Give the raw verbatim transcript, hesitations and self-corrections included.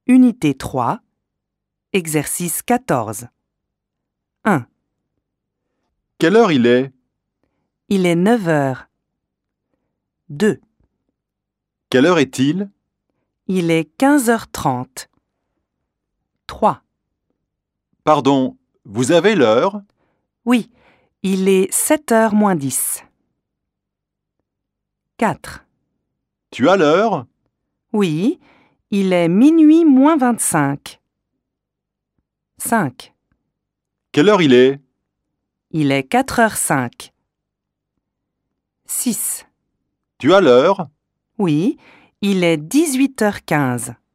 Unité trois, exercice quatorze. un. Quelle heure il est? Il est neuf heures. deux. Quelle heure est-il? Il est quinze heures trente. trois. Pardon, vous avez l'heure? Oui, il est sept heures moins dix. quatre. Tu as l'heure? Oui, il est minuit moins vingt-cinq. cinq. Quelle heure il est? Il est quatre heures cinq. six. Tu as l'heure? Oui, il est dix-huit heures quinze.